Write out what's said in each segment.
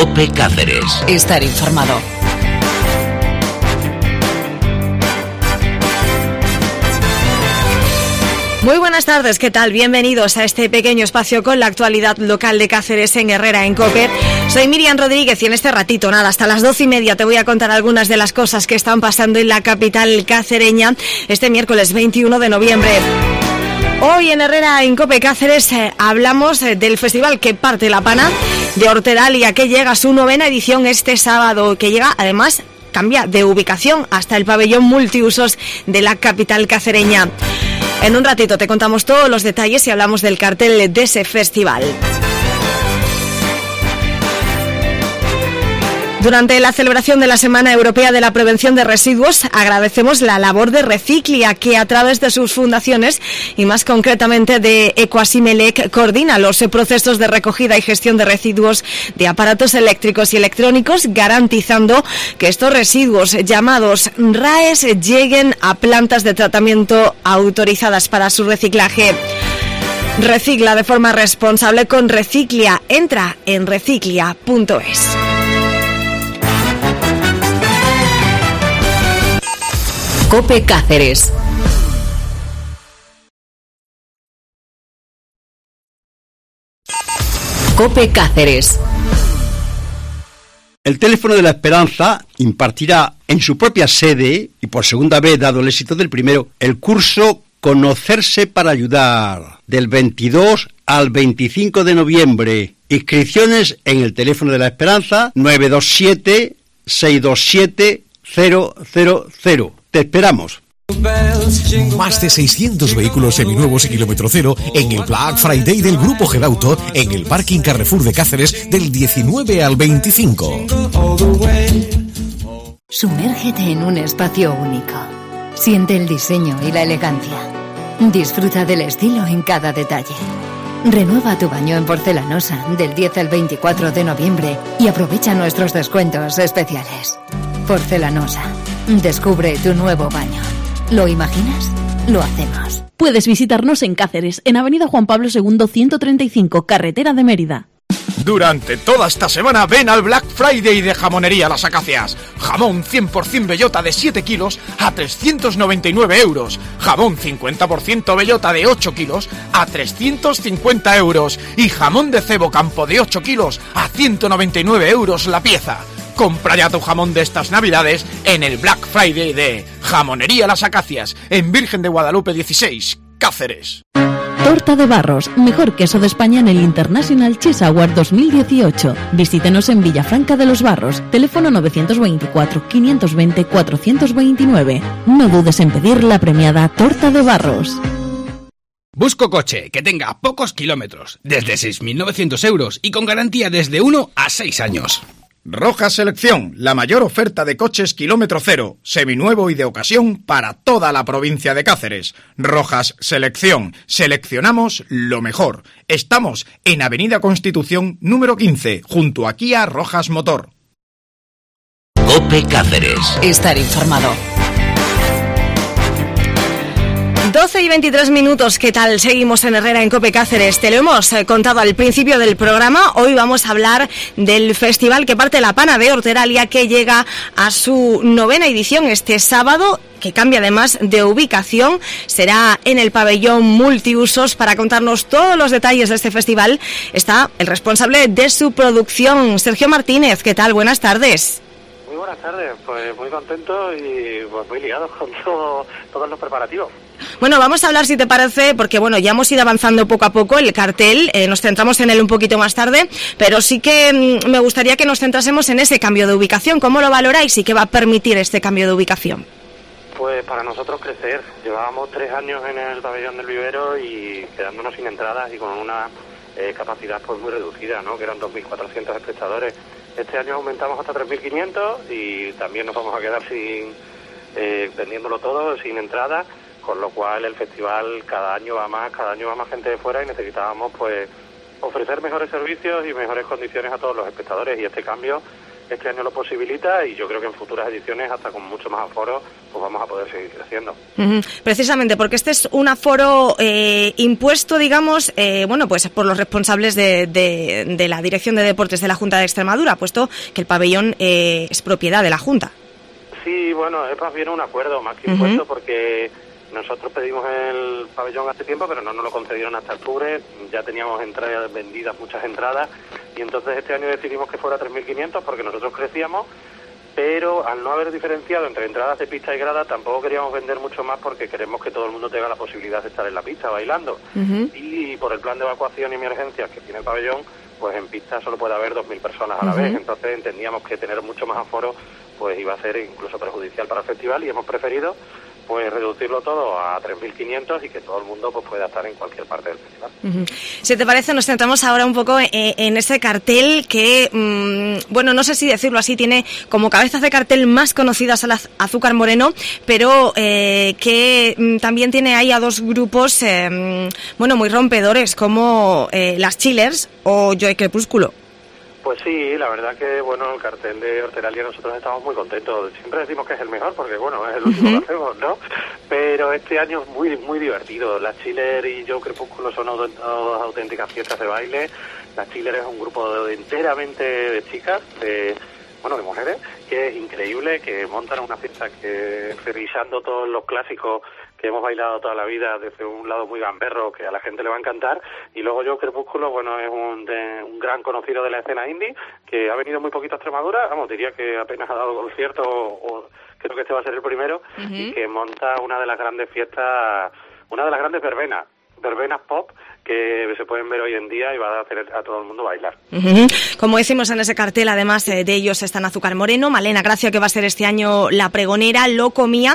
COPE Cáceres. Estar informado. Muy buenas tardes, ¿qué tal? Bienvenidos a este pequeño espacio con la actualidad local de Cáceres en Herrera, en COPE. Soy Miriam Rodríguez y en este ratito, hasta las 12:30 te voy a contar algunas de las cosas que están pasando en la capital cacereña este miércoles 21 de noviembre. Hoy en Herrera, en COPE Cáceres, hablamos del festival que parte la pana de Horteralia, que llega a su 9ª edición este sábado, que llega además... cambia de ubicación hasta el pabellón multiusos de la capital cacereña. En un ratito te contamos todos los detalles y hablamos del cartel de ese festival. Durante la celebración de la Semana Europea de la Prevención de Residuos, agradecemos la labor de Reciclia, que a través de sus fundaciones y más concretamente de Equasimelec coordina los procesos de recogida y gestión de residuos de aparatos eléctricos y electrónicos, garantizando que estos residuos llamados RAEs lleguen a plantas de tratamiento autorizadas para su reciclaje. Recicla de forma responsable con Reciclia. Entra en reciclia.es. COPE Cáceres. COPE Cáceres. El Teléfono de la Esperanza impartirá en su propia sede, y por segunda vez dado el éxito del primero, el curso Conocerse para Ayudar, del 22 al 25 de noviembre. Inscripciones en el Teléfono de la Esperanza 927 627 000. Te esperamos. Más de 600 vehículos seminuevos y kilómetro cero en el Black Friday del Grupo Gedauto en el Parking Carrefour de Cáceres del 19 al 25. Sumérgete en un espacio único. Siente el diseño y la elegancia. Disfruta del estilo en cada detalle. Renueva tu baño en porcelanosa del 10 al 24 de noviembre y aprovecha nuestros descuentos especiales. Porcelanosa. Descubre tu nuevo baño. ¿Lo imaginas? Lo hacemos. Puedes visitarnos en Cáceres, en Avenida Juan Pablo II 135, carretera de Mérida. Durante toda esta semana ven al Black Friday de Jamonería Las Acacias. Jamón 100% bellota de 7 kilos a 399 euros. Jamón 50% bellota de 8 kilos a 350 euros. Y jamón de cebo campo de 8 kilos a 199 euros la pieza. Compra ya tu jamón de estas navidades en el Black Friday de Jamonería Las Acacias, en Virgen de Guadalupe 16, Cáceres. Torta de Barros, mejor queso de España en el International Cheese Award 2018. Visítenos en Villafranca de los Barros, teléfono 924 520 429. No dudes en pedir la premiada Torta de Barros. Busco coche que tenga pocos kilómetros, desde 6.900 euros y con garantía desde 1 a 6 años. Rojas Selección, la mayor oferta de coches kilómetro cero, seminuevo y de ocasión para toda la provincia de Cáceres. Rojas Selección, seleccionamos lo mejor. Estamos en Avenida Constitución número 15, junto a Kia Rojas Motor. COPE Cáceres. Estar informado. 12:23, ¿qué tal? Seguimos en Herrera, en COPE Cáceres. Te lo hemos contado al principio del programa. Hoy vamos a hablar del festival que parte la pana de Horteralia, que llega a su 9ª edición este sábado, que cambia además de ubicación. Será en el pabellón multiusos. Para contarnos todos los detalles de este festival está el responsable de su producción, Sergio Martínez. ¿Qué tal? Buenas tardes. Muy buenas tardes, pues muy contento y pues muy ligados con todos los preparativos. Bueno, vamos a hablar, si te parece, porque bueno, ya hemos ido avanzando poco a poco el cartel, nos centramos en él un poquito más tarde, pero sí que me gustaría que nos centrásemos en ese cambio de ubicación. ¿Cómo lo valoráis y qué va a permitir este cambio de ubicación? Pues para nosotros crecer. Llevábamos 3 años en el pabellón del vivero y quedándonos sin entradas y con una capacidad pues muy reducida, ¿no? Que eran 2.400 espectadores. Este año aumentamos hasta 3.500 y también nos vamos a quedar sin vendiéndolo todo, sin entrada, con lo cual el festival cada año va más gente de fuera y necesitábamos pues ofrecer mejores servicios y mejores condiciones a todos los espectadores, y este cambio este año lo posibilita y yo creo que en futuras ediciones, hasta con mucho más aforo, pues vamos a poder seguir creciendo. Precisamente porque este es un aforo impuesto, digamos, pues por los responsables de la Dirección de Deportes de la Junta de Extremadura, puesto que el pabellón es propiedad de la Junta. Sí, bueno, es más bien un acuerdo, más que impuesto, porque nosotros pedimos el pabellón hace tiempo, pero no nos lo concedieron hasta octubre. Ya teníamos entradas vendidas, muchas entradas, y entonces este año decidimos que fuera 3.500 porque nosotros crecíamos, pero al no haber diferenciado entre entradas de pista y grada, tampoco queríamos vender mucho más porque queremos que todo el mundo tenga la posibilidad de estar en la pista bailando. Y por el plan de evacuación y emergencias que tiene el pabellón, pues en pista solo puede haber 2.000 personas a la vez. Entonces entendíamos que tener mucho más aforo pues iba a ser incluso perjudicial para el festival, y hemos preferido pues reducirlo todo a 3.500 y que todo el mundo pues pueda estar en cualquier parte del festival. Si te parece, nos centramos ahora un poco en ese cartel que, no sé si decirlo así, tiene como cabezas de cartel más conocidas a la Azúcar Moreno, pero que también tiene ahí a dos grupos muy rompedores como las Chillers o Joy Crepúsculo. Pues sí, la verdad que, el cartel de Horteralia nosotros estamos muy contentos. Siempre decimos que es el mejor porque, es el último que hacemos, ¿no? Pero este año es muy muy divertido. Las Chiller y Joy Crepúsculo son dos auténticas fiestas de baile. Las Chiller es un grupo enteramente de chicas, de mujeres, que es increíble, que montan una fiesta que revisando todos los clásicos que hemos bailado toda la vida desde un lado muy gamberro que a la gente le va a encantar. Y luego Joy Crepúsculo, es un gran conocido de la escena indie que ha venido muy poquito a Extremadura, diría que apenas ha dado concierto o creo que este va a ser el primero, y que monta una de las grandes fiestas, una de las grandes verbenas pop que se pueden ver hoy en día y va a hacer a todo el mundo bailar. Como decimos en ese cartel, además de ellos están Azúcar Moreno, Malena Gracia, que va a ser este año la pregonera, Loco Mía,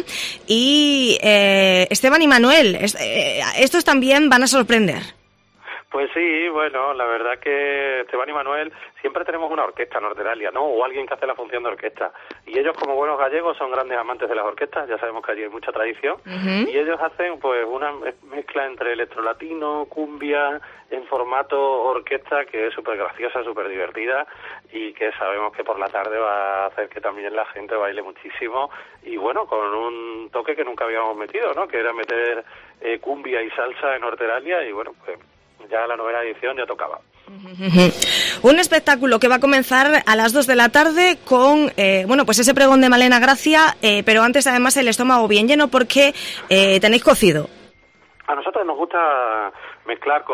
y Esteban y Manuel. Estos también van a sorprender. Pues sí, la verdad que Esteban y Manuel siempre tenemos una orquesta en Horteralia, ¿no? O alguien que hace la función de orquesta. Y ellos, como buenos gallegos, son grandes amantes de las orquestas, ya sabemos que allí hay mucha tradición. Y ellos hacen pues una mezcla entre electrolatino, cumbia, en formato orquesta, que es súper graciosa, súper divertida, y que sabemos que por la tarde va a hacer que también la gente baile muchísimo, y con un toque que nunca habíamos metido, ¿no? Que era meter cumbia y salsa en Horteralia, y ya la novena edición ya tocaba. Un espectáculo que va a comenzar a las 2 de la tarde con, ese pregón de Malena Gracia, pero antes además el estómago bien lleno porque tenéis cocido. A nosotros nos gusta mezclar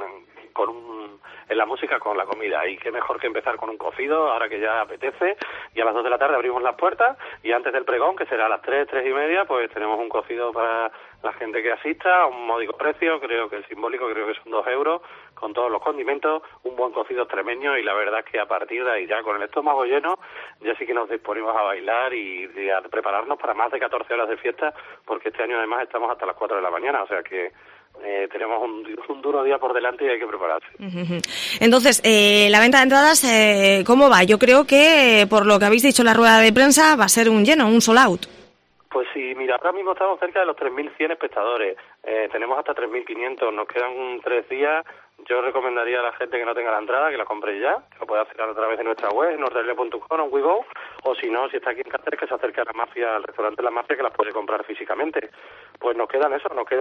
en la música con la comida, y qué mejor que empezar con un cocido ahora que ya apetece, y a las 2 de la tarde abrimos las puertas, y antes del pregón, que será a las 3:30, pues tenemos un cocido para la gente que asista a un módico precio, creo que el simbólico que son 2 euros, con todos los condimentos, un buen cocido extremeño, y la verdad es que a partir de ahí ya con el estómago lleno ya sí que nos disponemos a bailar y a prepararnos para más de 14 horas de fiesta, porque este año además estamos hasta las 4 de la mañana, o sea que tenemos un duro día por delante y hay que prepararse. Entonces, la venta de entradas, ¿cómo va? Yo creo que, por lo que habéis dicho en la rueda de prensa, va a ser un lleno, un sold out. Pues sí, mira, ahora mismo estamos cerca de los 3.100 espectadores, tenemos hasta 3.500, nos quedan 3 días. Yo recomendaría a la gente que no tenga la entrada que la compre ya, que lo puede hacer a través de nuestra web, en horteralia.com o en WeGo, o si no, si está aquí en Cáceres, que se acerque a la Mafia, al restaurante La Mafia, que las puede comprar físicamente. Pues nos quedan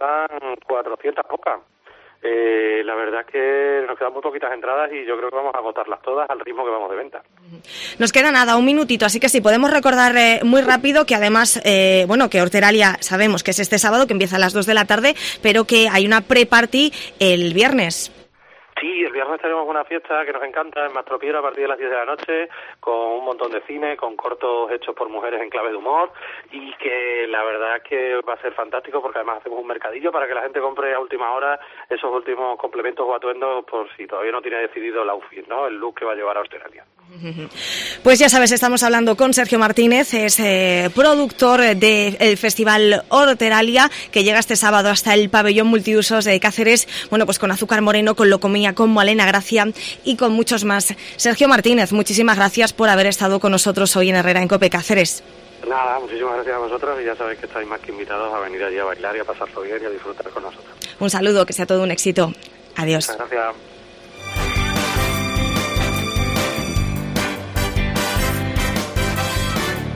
400 pocas. La verdad es que nos quedan muy poquitas entradas y yo creo que vamos a agotarlas todas al ritmo que vamos de venta. Nos queda nada, un minutito, así que sí, podemos recordar muy rápido que además, que Horteralia sabemos que es este sábado, que empieza a las 2 de la tarde, pero que hay una pre-party el viernes. Sí, el viernes tenemos una fiesta que nos encanta en Mastropiedra a partir de las 10 de la noche, con un montón de cine, con cortos hechos por mujeres en clave de humor, y que la verdad es que va a ser fantástico porque además hacemos un mercadillo para que la gente compre a última hora esos últimos complementos o atuendos por si todavía no tiene decidido el outfit, ¿no? El look que va a llevar a Horteralia. Pues ya sabes, estamos hablando con Sergio Martínez, es productor del Festival Horteralia, que llega este sábado hasta el pabellón multiusos de Cáceres, pues con Azúcar Moreno, con Loco Mía, con Malena Gracia y con muchos más. Sergio Martínez, muchísimas gracias por haber estado con nosotros hoy en Herrera en Cope Cáceres. Nada, muchísimas gracias a vosotros, y ya sabéis que estáis más que invitados a venir allí a bailar y a pasarlo bien y a disfrutar con nosotros. Un saludo, que sea todo un éxito. Adiós. Muchas gracias.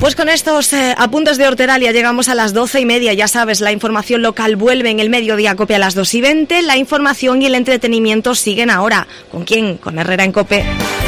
Pues con estos apuntes de Horteralia llegamos a las 12:30. Ya sabes, la información local vuelve en el Mediodía Cope a las 2:20. La información y el entretenimiento siguen ahora. ¿Con quién? Con Herrera en Cope.